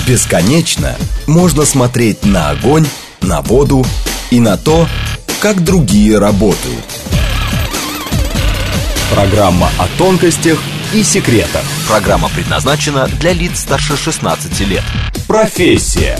Бесконечно можно смотреть на огонь, на воду и на то, как другие работают. Программа о тонкостях и секретах. Программа предназначена для лиц старше 16 лет. Профессия.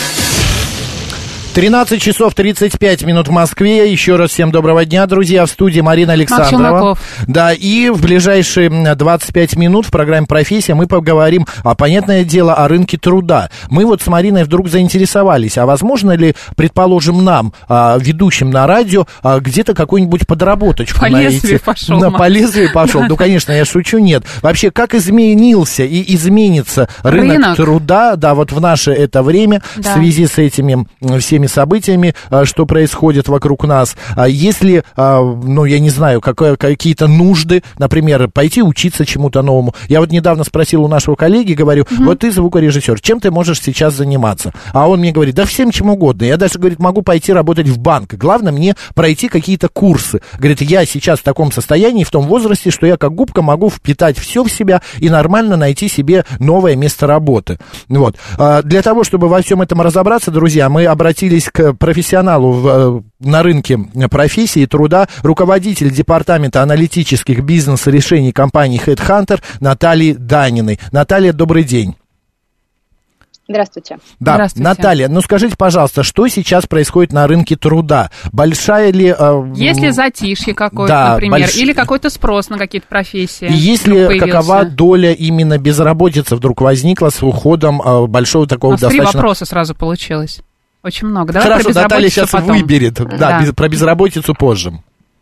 13 часов 35 минут в Москве. Еще раз всем доброго дня, друзья. В студии Марина Александрова. Да, и в ближайшие 25 минут в программе «Профессия» мы поговорим, понятное дело, о рынке труда. Мы вот с Мариной вдруг заинтересовались, а возможно ли, предположим, нам, ведущим на радио, где-то какую-нибудь подработочку по лезвию пошел. По лезвию пошел. Ну, конечно, я шучу, нет. Вообще, как изменился и изменится рынок труда, да, вот в наше это время, в связи с этими всеми событиями, что происходит вокруг нас. Если, ну, я не знаю, какие-то нужды, например, пойти учиться чему-то новому. Я вот недавно спросил у нашего коллеги, говорю, вот ты звукорежиссер, чем ты можешь сейчас заниматься? А он мне говорит, да всем чем угодно. Я даже, говорит, могу пойти работать в банк. Главное мне пройти какие-то курсы. Говорит, я сейчас в таком состоянии, в том возрасте, что я как губка могу впитать все в себя и нормально найти себе новое место работы. Вот. Для того, чтобы во всем этом разобраться, друзья, мы обратились к профессионалу на рынке профессии и труда, руководитель департамента аналитических бизнес-решений компании HeadHunter Натальи Даниной. Наталья, добрый день. Здравствуйте. Да, Здравствуйте. Наталья, ну скажите, пожалуйста, что сейчас происходит на рынке труда? Большая ли... Есть ли затишье какое-то, например, или какой-то спрос на какие-то профессии? И есть ли какова доля именно безработицы вдруг возникла с уходом большого такого достаточно... 3 вопроса сразу получилось. Очень много. Давай. Хорошо, Наталья сейчас выберет. Да, про безработицу позже.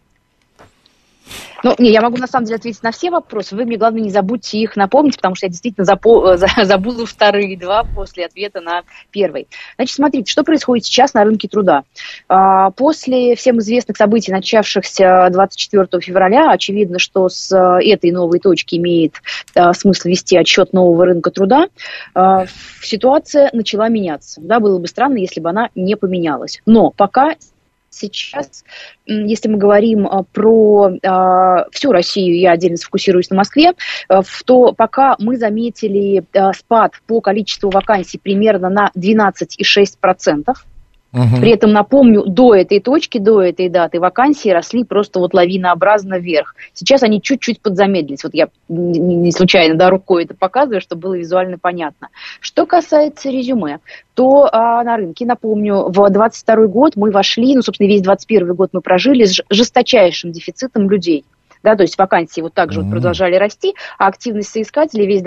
Ну, не, я могу на самом деле ответить на все вопросы. Вы мне, главное, не забудьте их напомнить, потому что я действительно забуду вторые 2 после ответа на первый. Значит, смотрите, что происходит сейчас на рынке труда. После всем известных событий, начавшихся 24 февраля, очевидно, что с этой новой точки имеет смысл вести отчет нового рынка труда, ситуация начала меняться. Да, было бы странно, если бы она не поменялась. Но пока... Сейчас, если мы говорим про всю Россию, я отдельно сфокусируюсь на Москве, то пока мы заметили спад по количеству вакансий примерно на 12,6%. При этом, напомню, до этой точки, до этой даты вакансии росли просто вот лавинообразно вверх. Сейчас они чуть-чуть подзамедлились. Вот я не случайно рукой это показываю, чтобы было визуально понятно. Что касается резюме, то на рынке, напомню, в 2022 год мы вошли, собственно, весь 2021 год мы прожили с жесточайшим дефицитом людей. Да, то есть вакансии вот так же вот продолжали расти, а активность соискателей весь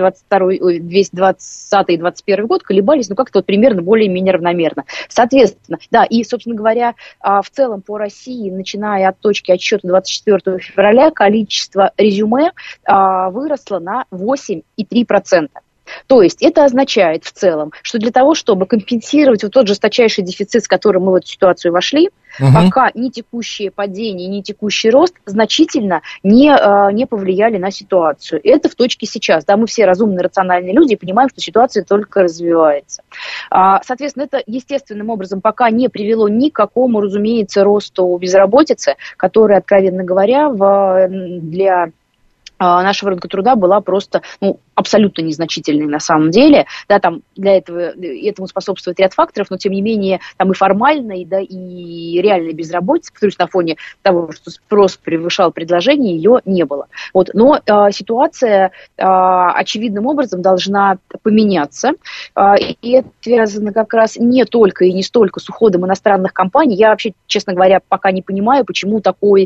2020 и 2021 год колебались, как-то вот примерно более-менее равномерно. Соответственно, да, и, собственно говоря, в целом по России, начиная от точки отсчета 24 февраля, количество резюме выросло на 8,3%. То есть это означает в целом, что для того, чтобы компенсировать вот тот жесточайший дефицит, с которым мы в эту ситуацию вошли, пока ни текущее падение, ни текущий рост значительно не повлияли на ситуацию. Это в точке сейчас. Да, мы все разумные, рациональные люди и понимаем, что ситуация только развивается. Соответственно, это естественным образом пока не привело ни к какому, разумеется, росту безработицы, который, откровенно говоря, для нашего рынка труда была просто абсолютно незначительной на самом деле. Да, там для этому способствует ряд факторов, но тем не менее там и формальной, да, и реальной безработицы, повторюсь, на фоне того, что спрос превышал предложение, ее не было. Вот. Но ситуация очевидным образом должна поменяться. И это связано как раз не только и не столько с уходом иностранных компаний. Я вообще, честно говоря, пока не понимаю, почему такой...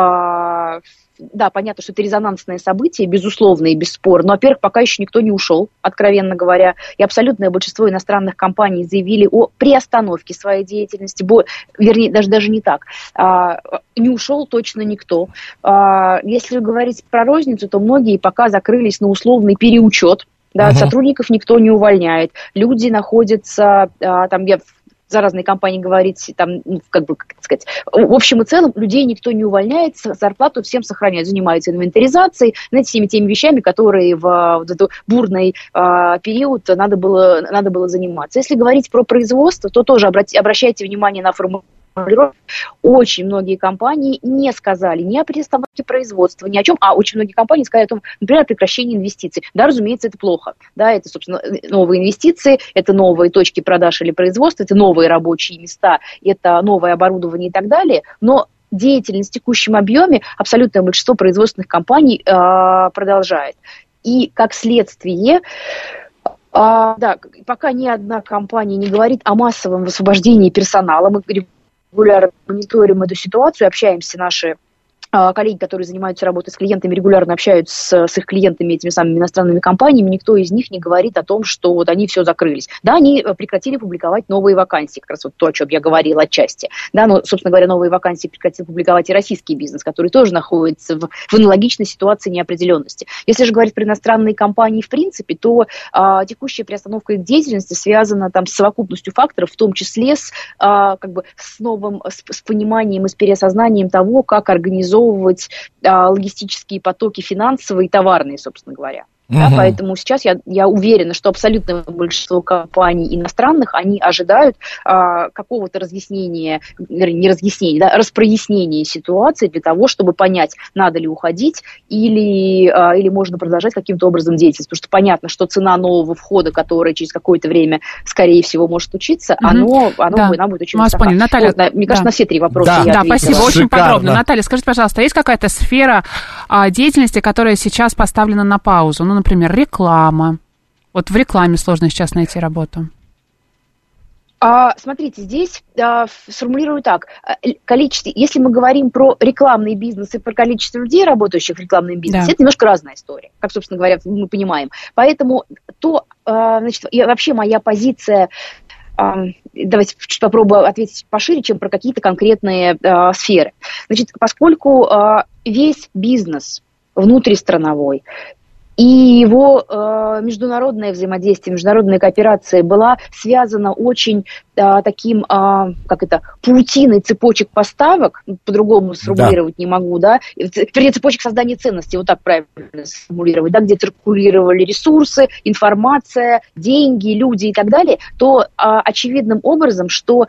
Да, понятно, что это резонансное событие, безусловно и бесспорно, но, во-первых, пока еще никто не ушел, откровенно говоря, и абсолютное большинство иностранных компаний заявили о приостановке своей деятельности, вернее, даже не так, не ушел точно никто. Если говорить про розницу, то многие пока закрылись на условный переучет, да, сотрудников никто не увольняет, люди находятся, там, я за разные компании говорить, там, как сказать, в общем и целом людей никто не увольняет, зарплату всем сохраняют, занимаются инвентаризацией, всеми теми вещами, которые в вот этот бурный период надо было заниматься. Если говорить про производство, то тоже обращайте внимание на формулировку очень многие компании не сказали ни о перестановке производства, ни о чем, а очень многие компании сказали о том, например, о прекращении инвестиций. Да, разумеется, это плохо. Да, это, собственно, новые инвестиции, это новые точки продаж или производства, это новые рабочие места, это новое оборудование и так далее, но деятельность в текущем объеме абсолютное большинство производственных компаний продолжает. И как следствие, да, пока ни одна компания не говорит о массовом освобождении персонала, мы регулярно мониторим эту ситуацию, общаемся, наши коллеги, которые занимаются работой с клиентами, регулярно общаются с их клиентами, этими самыми иностранными компаниями, никто из них не говорит о том, что вот они все закрылись. Да, они прекратили публиковать новые вакансии, как раз вот то, о чем я говорила отчасти. Да, но, собственно говоря, новые вакансии прекратил публиковать и российский бизнес, который тоже находится в аналогичной ситуации неопределенности. Если же говорить про иностранные компании в принципе, то текущая приостановка их деятельности связана там с совокупностью факторов, в том числе с пониманием и с переосознанием того, как организовывать логистические потоки финансовые и товарные, собственно говоря. Да, поэтому сейчас я уверена, что абсолютное большинство компаний иностранных, они ожидают какого-то разъяснения, не разъяснения, да, распрояснения ситуации для того, чтобы понять, надо ли уходить или можно продолжать каким-то образом деятельность. Потому что понятно, что цена нового входа, которая через какое-то время, скорее всего, может случиться, она будет очень высока. Наталья, вот, мне кажется, на все три вопроса я ответила. Спасибо, очень подробно. Наталья, скажите, пожалуйста, есть какая-то сфера деятельности, которая сейчас поставлена на паузу? Ну, например, реклама. Вот в рекламе сложно сейчас найти работу. Смотрите, здесь сформулирую так. Если мы говорим про рекламный бизнес и про количество людей, работающих в рекламном бизнесе, это немножко разная история, как, собственно говоря, мы понимаем. Поэтому вообще моя позиция... Давайте чуть попробую ответить пошире, чем про какие-то конкретные сферы. Значит, поскольку весь бизнес внутристрановой и его международное взаимодействие, международная кооперация была связана очень таким, паутиной цепочек поставок, по-другому сформулировать не могу, да, цепочек создания ценностей, вот так правильно сформулировать, да, где циркулировали ресурсы, информация, деньги, люди и так далее, то очевидным образом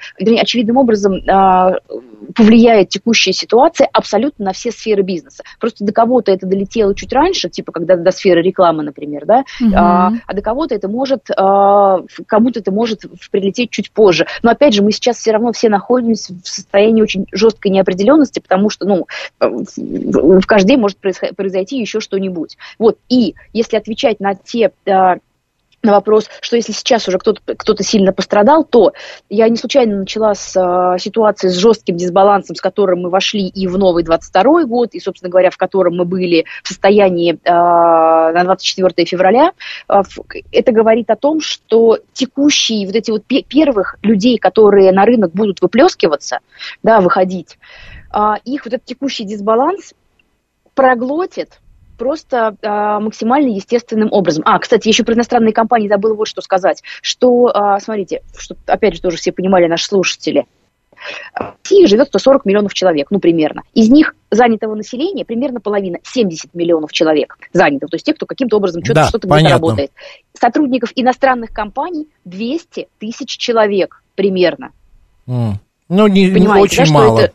повлияет текущая ситуация абсолютно на все сферы бизнеса. Просто до кого-то это долетело чуть раньше, типа когда до сферы рекламы, например, да, а до кого-то это может, кому-то это может прилететь чуть позже. Но опять же, мы сейчас все равно все находимся в состоянии очень жесткой неопределенности, потому что, в каждый день может произойти еще что-нибудь. Вот, и если отвечать на вопрос, что если сейчас уже кто-то сильно пострадал, то я не случайно начала с ситуации с жестким дисбалансом, с которым мы вошли и в новый 22 год, и, собственно говоря, в котором мы были в состоянии на 24 февраля. Это говорит о том, что текущие вот эти вот первых людей, которые на рынок будут выплескиваться, да, выходить, их вот этот текущий дисбаланс проглотит просто максимально естественным образом. Кстати, еще про иностранные компании забыла вот что сказать, что, смотрите, что, опять же, тоже все понимали наши слушатели, в России живет 140 миллионов человек, примерно. Из них занятого населения примерно половина, 70 миллионов человек занятых, то есть те, кто каким-то образом что-то где-то работает. Сотрудников иностранных компаний 200 тысяч человек примерно. Не очень мало.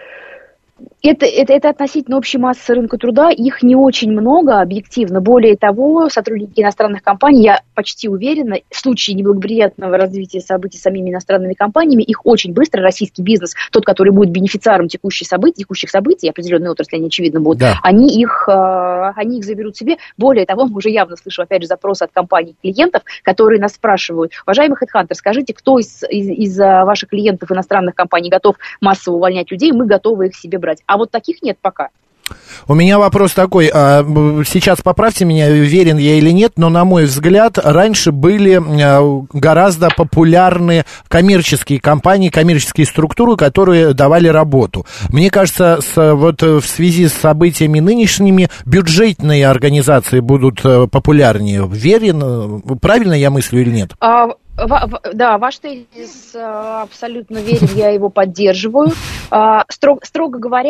Это относительно общей массы рынка труда, их не очень много, объективно. Более того, сотрудники иностранных компаний, я почти уверена, в случае неблагоприятного развития событий самими иностранными компаниями, их очень быстро российский бизнес, тот, который будет бенефициаром текущих событий, определенные отрасли, они очевидно будут, они их заберут себе. Более того, уже явно слышу, опять же, запросы от компаний-клиентов, которые нас спрашивают: уважаемый HeadHunter, скажите, кто из ваших клиентов иностранных компаний готов массово увольнять людей, мы готовы их себе брать. А вот таких нет пока. У меня вопрос такой, сейчас поправьте меня, уверен я или нет, но, на мой взгляд, раньше были гораздо популярны коммерческие компании, коммерческие структуры, которые давали работу. Мне кажется, в связи с событиями нынешними бюджетные организации будут популярнее. Верен? Правильно я мыслю или нет? Да, ваш тезис абсолютно верен, я его поддерживаю. Строго говоря,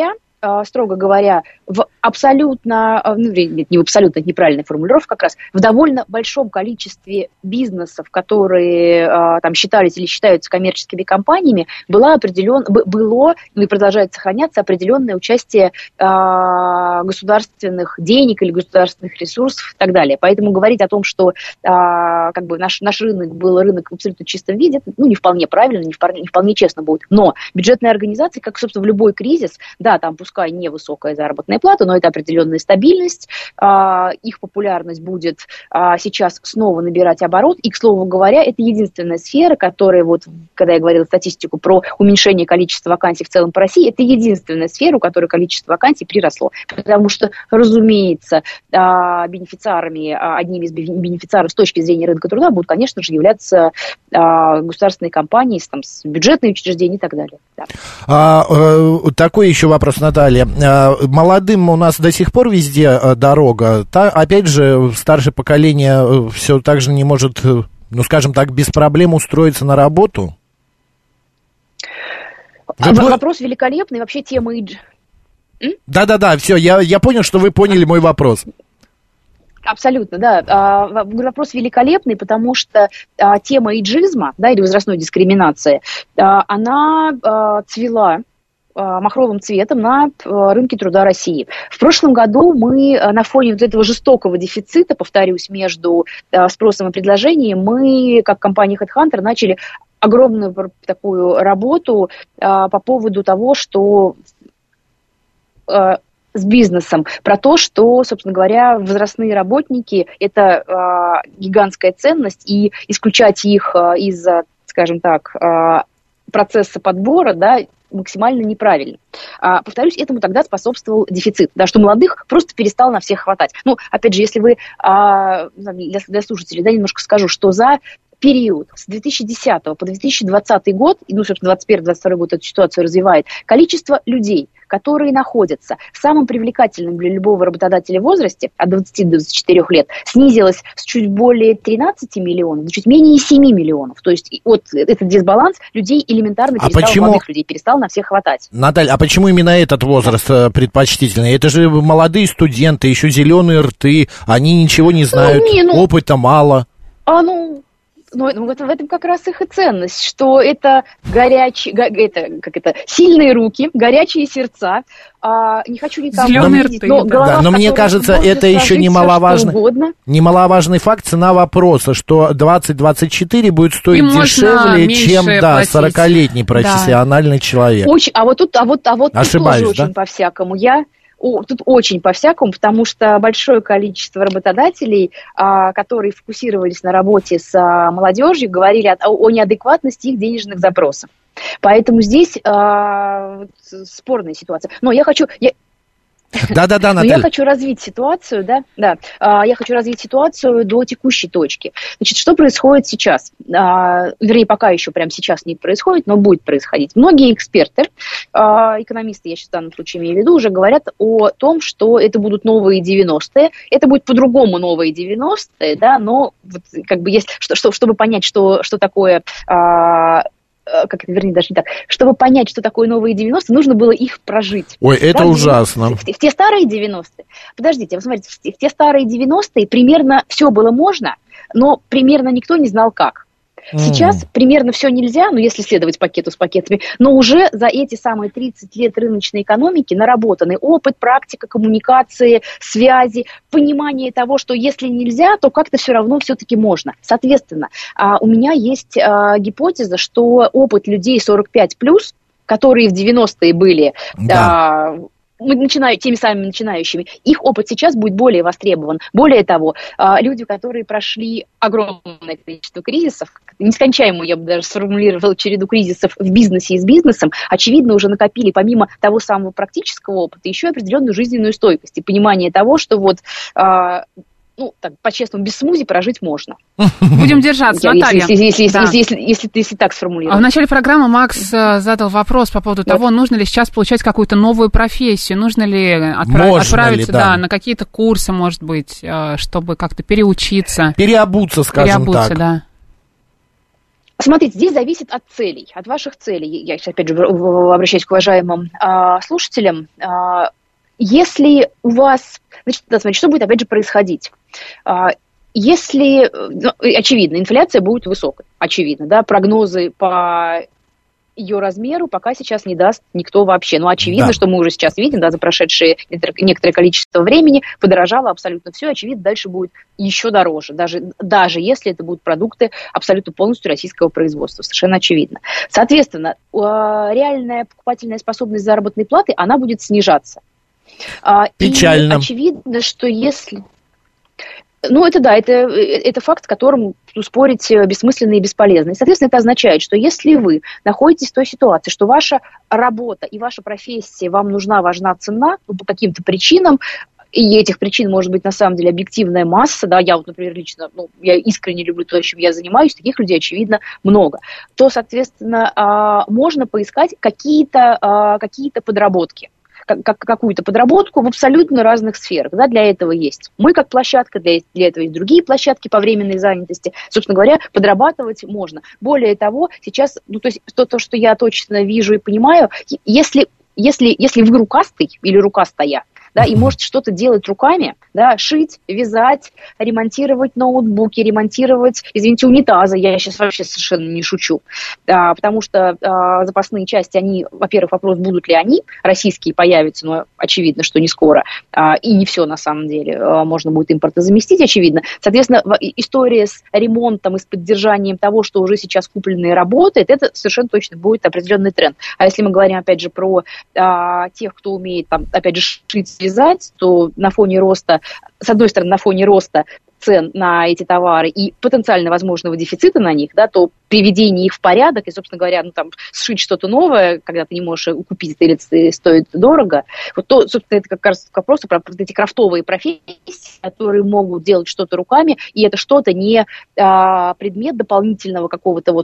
строго говоря, в абсолютно, нет, не в абсолютно, это неправильная формулировка как раз, в довольно большом количестве бизнесов, которые там считались или считаются коммерческими компаниями, было и продолжает сохраняться определенное участие государственных денег или государственных ресурсов и так далее. Поэтому говорить о том, что как бы наш рынок был рынок в абсолютно чистом виде, это не вполне правильно, не вполне честно будет. Но бюджетные организации, как, собственно, в любой кризис, да, там пускай невысокая заработная плата, но это определенная стабильность, их популярность будет сейчас снова набирать оборот. И, к слову говоря, это единственная сфера, которая, вот, когда я говорила статистику про уменьшение количества вакансий в целом по России, это единственная сфера, у которой количество вакансий приросло. Потому что, разумеется, одними из бенефициаров с точки зрения рынка труда будут, конечно же, являться государственные компании, там, бюджетные учреждения и так далее. Да. Такой еще вопрос, Наталья. Молодым у нас до сих пор везде дорога. Опять же, старшее поколение все так же не может, ну, скажем так, без проблем устроиться на работу? Вопрос великолепный. Вообще тема... Да, все, я понял, что вы поняли мой вопрос. Абсолютно, да. Вопрос великолепный, потому что тема эйджизма, да, или возрастной дискриминации, она цвела махровым цветом на рынке труда России. В прошлом году мы на фоне вот этого жестокого дефицита, повторюсь, между спросом и предложением, мы, как компания HeadHunter, начали огромную такую работу по поводу того, что с бизнесом, про то, что, собственно говоря, возрастные работники – это гигантская ценность, и исключать их из, скажем так, процесса подбора, да, максимально неправильно. Повторюсь, этому тогда способствовал дефицит, да, что молодых просто перестал на всех хватать. Ну, опять же, если вы, для слушателей, да, немножко скажу, что за период с 2010 по 2020 год, ну, собственно, 2021-2022 год эту ситуацию развивает, количество людей, которые находятся в самом привлекательном для любого работодателя возрасте, от 20 до 24 лет, снизилось с чуть более 13 миллионов до чуть менее 7 миллионов. То есть вот этот дисбаланс людей элементарно перестал, молодых людей перестал на всех хватать. Наталья, а почему именно этот возраст предпочтительный? Это же молодые студенты, еще зеленые рты, они ничего не знают, опыта мало. Но в этом как раз их и ценность, что это сильные руки, горячие сердца. Не хочу никому видеть, но мне кажется, это еще немаловажный факт, цена вопроса, что 20-24 будет стоить дешевле, чем 40-летний профессиональный человек. А вот тут ошибаюсь, тоже очень по-всякому. Тут очень по-всякому, потому что большое количество работодателей, которые фокусировались на работе с молодежью, говорили о неадекватности их денежных запросов. Поэтому здесь спорная ситуация. Но я хочу... Наталья. Я хочу развить ситуацию, я хочу развить ситуацию до текущей точки. Значит, что происходит сейчас? Вернее, пока еще прямо сейчас не происходит, но будет происходить. Многие эксперты, экономисты, я сейчас в данном случае имею в виду, уже говорят о том, что это будут новые 90-е, это будет по-другому новые 90-е, да, но вот, как бы есть, чтобы понять, что такое... даже не так. Чтобы понять, что такое новые 90-е, нужно было их прожить. Ой, это ужасно. В те старые 90-е. Подождите, вы смотрите, в те старые 90-е примерно все было можно, но примерно никто не знал как. Сейчас примерно все нельзя, если следовать пакету с пакетами, но уже за эти самые 30 лет рыночной экономики наработанный опыт, практика, коммуникации, связи, понимание того, что если нельзя, то как-то все равно все-таки можно. Соответственно, у меня есть гипотеза, что опыт людей 45+, которые в 90-е были... теми самыми начинающими, их опыт сейчас будет более востребован. Более того, люди, которые прошли огромное количество кризисов, нескончаемую, я бы даже сформулировала, череду кризисов в бизнесе и с бизнесом, очевидно, уже накопили помимо того самого практического опыта еще и определенную жизненную стойкость и понимание того, что по-честному, без смузи прожить можно. Будем держаться, Наталья. Если так сформулировать. В начале программы Макс задал вопрос по поводу того, нужно ли сейчас получать какую-то новую профессию, нужно ли отправиться на какие-то курсы, может быть, чтобы как-то переучиться. Переобуться, скажем так. Да. Смотрите, здесь зависит от целей, от ваших целей. Я сейчас, опять же, обращаюсь к уважаемым слушателям. Если у вас... Значит, смотрите, что будет, опять же, происходить? Если, очевидно, инфляция будет высокой, очевидно, да, прогнозы по ее размеру пока сейчас не даст никто вообще. Но очевидно, что мы уже сейчас видим, да, за прошедшее некоторое количество времени подорожало абсолютно все, очевидно, дальше будет еще дороже, даже если это будут продукты абсолютно полностью российского производства, совершенно очевидно. Соответственно, реальная покупательная способность заработной платы, она будет снижаться. Печально. И очевидно, что если... Ну, это факт, с которым спорить бессмысленно и бесполезно. И, соответственно, это означает, что если вы находитесь в той ситуации, что ваша работа и ваша профессия вам важна цена, по каким-то причинам, и этих причин может быть на самом деле объективная масса, да, я вот, например, лично, я искренне люблю то, чем я занимаюсь, таких людей, очевидно, много, то, соответственно, можно поискать какие-то подработки. Какую-то подработку в абсолютно разных сферах. Да, для этого есть мы как площадка, для этого есть другие площадки по временной занятости. Собственно говоря, подрабатывать можно. Более того, сейчас, то есть то, что я точно вижу и понимаю, если вы рукастый или рукастая, да, и можете что-то делать руками, да, шить, вязать, ремонтировать ноутбуки, ремонтировать, извините, унитазы, я сейчас вообще совершенно не шучу, потому что запасные части, они, во-первых, вопрос, будут ли они, российские появятся, но очевидно, что не скоро, и не все на самом деле, можно будет импортозаместить, очевидно. Соответственно, история с ремонтом и с поддержанием того, что уже сейчас куплено и работает, это совершенно точно будет определенный тренд. А если мы говорим, опять же, про тех, кто умеет, там, опять же, шить, вязать, то на фоне роста, с одной стороны, на фоне роста цен на эти товары и потенциально возможного дефицита на них, да, то приведение их в порядок и, собственно говоря, сшить что-то новое, когда ты не можешь купить это или стоит дорого, вот то, собственно, это как раз вопрос про эти крафтовые профессии, которые могут делать что-то руками, и это что-то не предмет дополнительного какого-то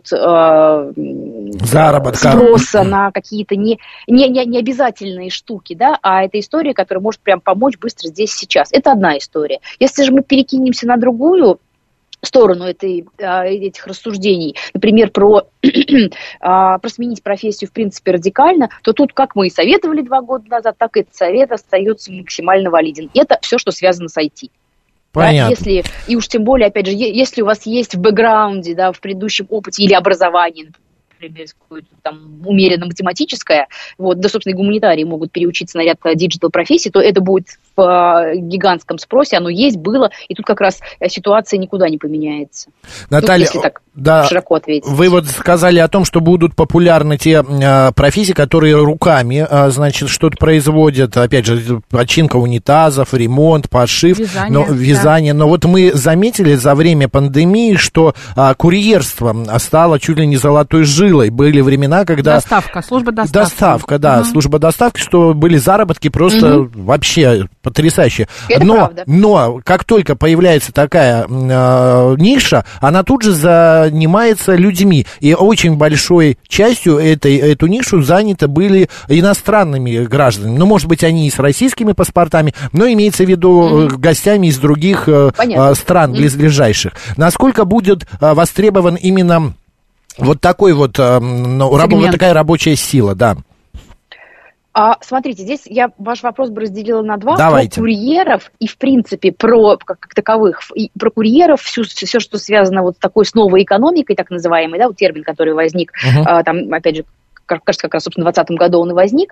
заработка, спроса на какие-то не обязательные штуки, да, а это история, которая может прям помочь быстро здесь сейчас. Это одна история. Если же мы перекинемся на другую сторону этих рассуждений, например, про сменить профессию в принципе радикально, то тут, как мы и советовали 2 года назад, так и этот совет остается максимально валиден. Это все, что связано с IT. Понятно. Да, и уж тем более, опять же, если у вас есть в бэкграунде, да, в предыдущем опыте или образовании, например, какое-то там умеренно математическое, да, собственно, и гуманитарии могут переучиться на ряд диджитал-профессий, то это будет в гигантском спросе, оно есть, было, и тут как раз ситуация никуда не поменяется. Наталья, если так широко ответить. Вы вот сказали о том, что будут популярны те профессии, которые руками, значит, что-то производят, опять же, починка унитазов, ремонт, пошив, вязание. Но вот мы заметили за время пандемии, что курьерство стало чуть ли не золотой жилой. Были времена, когда... Служба доставки. Служба доставки, что были заработки просто вообще потрясающие. Это правда. Но как только появляется такая ниша, она тут же занимается людьми. И очень большой частью эту нишу заняты были иностранными гражданами. Ну, может быть, они и с российскими паспортами, но имеется в виду гостями из других стран близлежащих. Насколько будет востребован именно вот такой такая рабочая сила, да? Смотрите, здесь я ваш вопрос бы разделила на 2. Давайте. Про курьеров и, в принципе, как таковых, и про курьеров, все, что связано такой с новой экономикой, так называемый, да, термин, который возник, там, опять же, кажется, как раз, собственно, в 2020 году он и возник,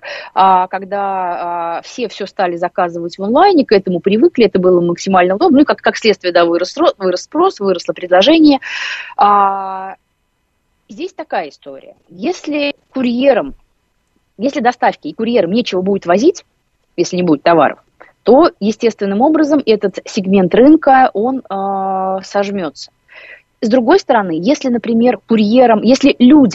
когда все стали заказывать в онлайне, к этому привыкли, это было максимально удобно, ну и как следствие, да, вырос спрос, выросло предложение. Здесь такая история. Если доставки и курьерам нечего будет возить, если не будет товаров, то естественным образом этот сегмент рынка, он сожмется. С другой стороны, если, например, если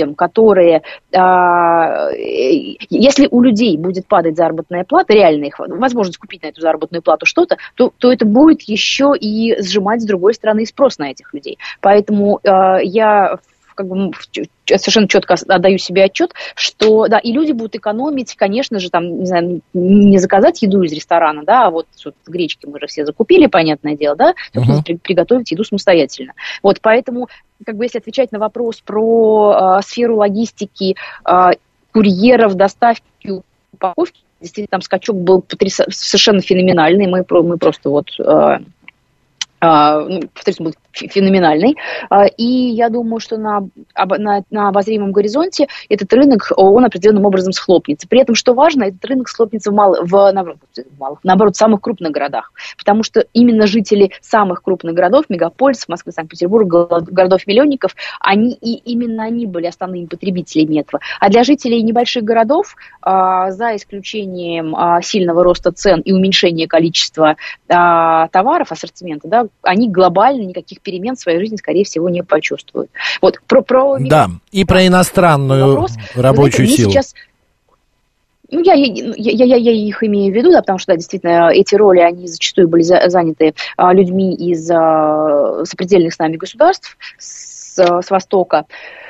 у людей будет падать заработная плата, реальная их возможность купить на эту заработную плату что-то, то это будет еще и сжимать, с другой стороны, спрос на этих людей. Поэтому я как бы совершенно четко отдаю себе отчет, что, да, и люди будут экономить, конечно же, там, не знаю, не заказать еду из ресторана, да, а вот гречки мы же все закупили, понятное дело, да, приготовить еду самостоятельно. Вот, поэтому, как бы, если отвечать на вопрос про сферу логистики, курьеров, доставки, упаковки, действительно, там скачок был совершенно феноменальный, мы просто вот... повторюсь, был феноменальный. И я думаю, что на обозримом горизонте этот рынок, он определенным образом схлопнется. При этом, что важно, этот рынок схлопнется наоборот, в самых крупных городах. Потому что именно жители самых крупных городов, мегаполисов, Москвы, Санкт-Петербурга, городов-миллионников, именно они были основными потребителями этого. А для жителей небольших городов, за исключением сильного роста цен и уменьшения количества товаров, ассортимента, да, они глобально никаких перемен в своей жизни, скорее всего, не почувствуют. Вот, да, и про иностранную вопрос, рабочую силу. Сейчас, я их имею в виду, да, потому что, да, действительно, эти роли, они зачастую были заняты людьми из сопредельных с нами государств, с Востока.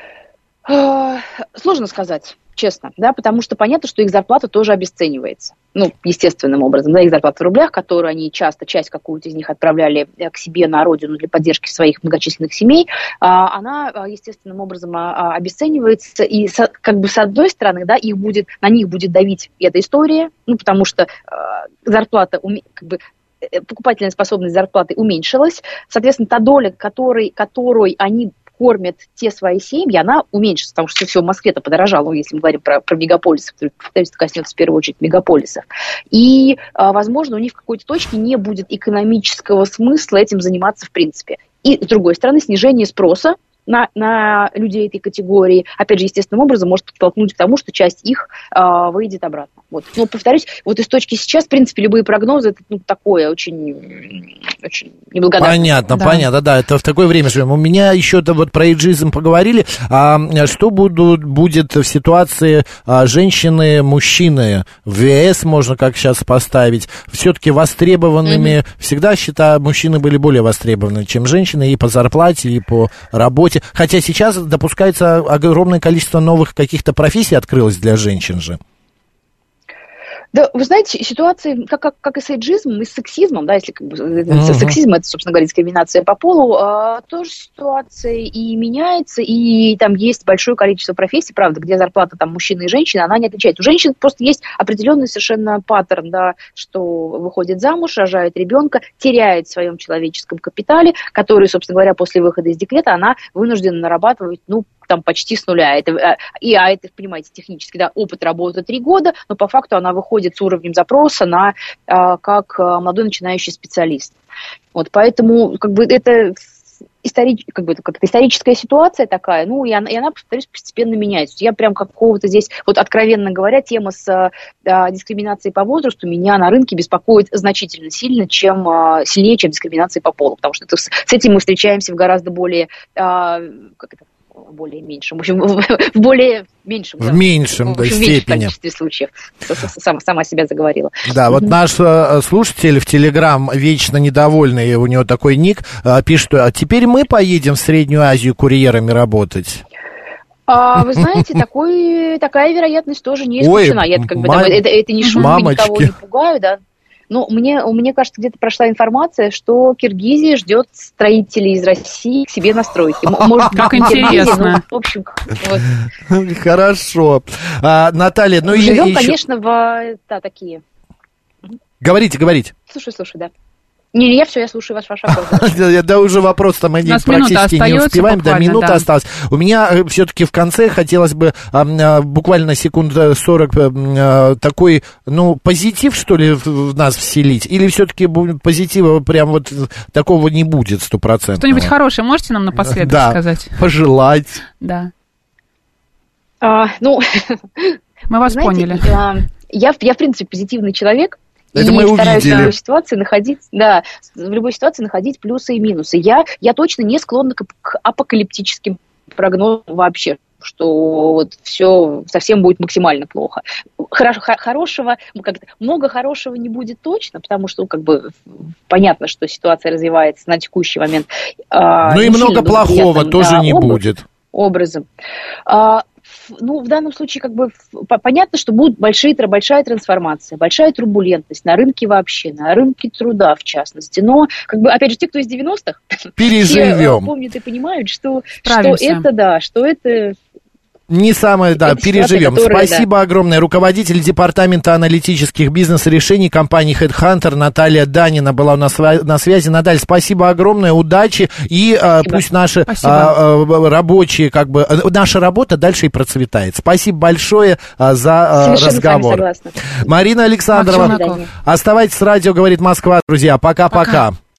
Сложно сказать. Честно, да, потому что понятно, что их зарплата тоже обесценивается. Естественным образом, да, их зарплата в рублях, которую они часть какую-то из них отправляли к себе на родину для поддержки своих многочисленных семей, она естественным образом обесценивается. И, как бы, с одной стороны, да, на них будет давить эта история, потому что зарплата, как бы, покупательная способность зарплаты уменьшилась. Соответственно, та доля, которой они кормят те свои семьи, она уменьшится, потому что все в Москве-то подорожало, если мы говорим про мегаполисы, это коснется в первую очередь мегаполисов. И, возможно, у них в какой-то точке не будет экономического смысла этим заниматься в принципе. И, с другой стороны, снижение спроса на людей этой категории, опять же, естественным образом может подтолкнуть к тому, что часть их выйдет обратно. Вот. Но, повторюсь, вот из точки сейчас, в принципе, любые прогнозы, это такое очень неблагодарное. Понятно, да, это в такое время живем. У меня еще-то вот про эйджизм поговорили, что будет в ситуации женщины-мужчины, ВС можно как сейчас поставить, все-таки востребованными, всегда мужчины были более востребованы, чем женщины, и по зарплате, и по работе. Хотя сейчас допускается огромное количество новых каких-то профессий открылось для женщин же. Да, вы знаете, ситуация, как и с эйджизмом, и с сексизмом, да, если как бы сексизм, это, собственно говоря, дискриминация по полу, тоже ситуация и меняется, и там есть большое количество профессий, правда, где зарплата там мужчины и женщины, она не отличается. У женщин просто есть определенный совершенно паттерн, да, что выходит замуж, рожает ребенка, теряет в своем человеческом капитале, который, собственно говоря, после выхода из декрета она вынуждена нарабатывать, там почти с нуля. Это, понимаете, технически, да, опыт работы 3 года, но по факту она выходит с уровнем запроса как молодой начинающий специалист. Вот, поэтому, как бы, это историческая ситуация такая, и она, повторюсь, постепенно меняется. Я прям какого-то здесь, вот откровенно говоря, тема с дискриминацией по возрасту меня на рынке беспокоит значительно сильнее, чем дискриминация по полу, потому что с этим мы встречаемся в гораздо более меньшем, в общем, в более меньшем, в меньшем степени. Количестве случаев. Сама себя заговорила. Да, вот наш слушатель в Телеграм, вечно недовольный, у него такой ник, пишет, что теперь мы поедем в Среднюю Азию курьерами работать. Вы знаете, такая вероятность тоже не исключена. Это не шутка, никого не пугаю, да. Но мне кажется, где-то прошла информация, что Киргизия ждет строителей из России к себе на стройке. Может, как интересно. В общем, Хорошо. Наталья, живем, конечно, такие. Говорите. Слушай, да. Я слушаю ваш вопрос. Да, уже вопрос там мы практически не успеваем, минута осталась. У меня все-таки в конце хотелось бы буквально секунд 40 такой, позитив, что ли, в нас вселить? Или все-таки позитива прям вот такого не будет 100%? Что-нибудь хорошее можете нам напоследок сказать? Пожелать. Да. Мы вас поняли. Я, в принципе, позитивный человек. Это мы стараюсь увидели. В любой ситуации находить плюсы и минусы. Я точно не склонна к апокалиптическим прогнозам вообще, что вот все совсем будет максимально плохо. Много хорошего не будет точно, потому что понятно, что ситуация развивается на текущий момент. И много плохого тоже не будет. образом. В данном случае, как бы, понятно, что будет большая трансформация, большая турбулентность на рынке вообще, на рынке труда в частности. Но, как бы, опять же, те, кто из 90-х, переживем. Все помнят и понимают, что это... Не самое, да, переживем. Спасибо огромное. Руководитель департамента аналитических бизнес-решений компании HeadHunter Наталья Данина была у нас на связи. Наталья, спасибо огромное, удачи. И пусть наши рабочие, как бы, наша работа дальше и процветает. Спасибо большое за разговор. Согласна. Марина Александрова, оставайтесь с радио «Говорит Москва», друзья. Пока-пока.